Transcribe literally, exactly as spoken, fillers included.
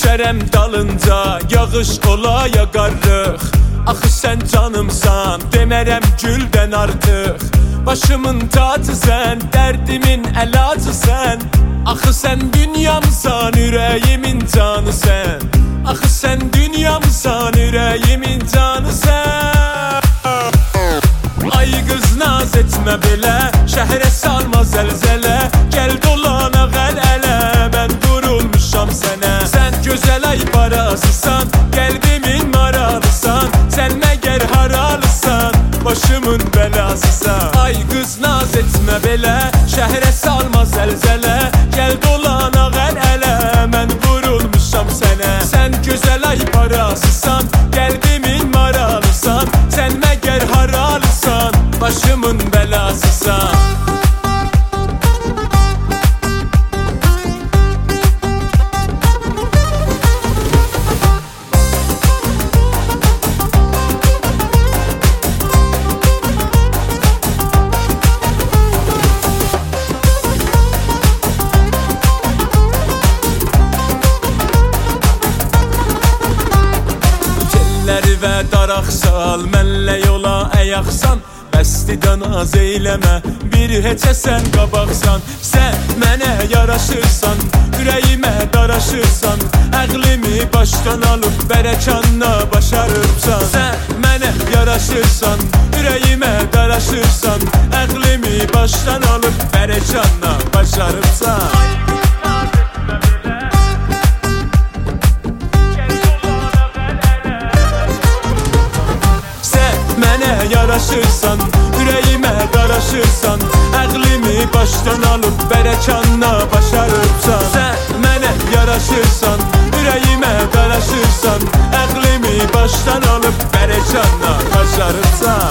düşərəm dalınca, yağış ola yağarıq. Axı sən canımsan, demərəm güldən artıq. Başımın tacı sən, dərdimin əlacı sən. Axı sən dünyamsan, ürəyimin canı sən. Axı sən dünyamsan, ürəyimin canı sən. Ay qız naz etmə belə, şəhərə salma zəlzələ. Gəl dolanaq əl-ələ, mən durulmuşam sənə. Sən gözəl ay parasısan, qəlbimin maralısan. Sən məgər haralısan, başımın bəlasısan. Ay qız naz etmə belə, şəhərə salma zəlzələ. Gəl dolanaq əl-ələ, mən vurulmuşam sənə. Sən gözəl ay parasısan, qəlbimin maralısan. Sən məgər haralısan, başımın bəlasısan. Və daraq sal, mənlə yola əyaqsan. Bəstidən az eyləmə, bir heçə sən qabaqsan. Sən mənə yaraşırsan, ürəyimə daraşırsan. Əqlimi başdan alıb, bərəkanla başarıbsan. Sən mənə yaraşırsan, ürəyimə daraşırsan. Əqlimi başdan alıb, bərəkanla başarıbsan. Yaraşırsan, ürəyimə daraşırsan. Əqlimi başdan alıb, bərəkanla başarıbsan. Sən mənə yaraşırsan, ürəyimə daraşırsan. Əqlimi başdan alıb, bərəkanla başarıbsan.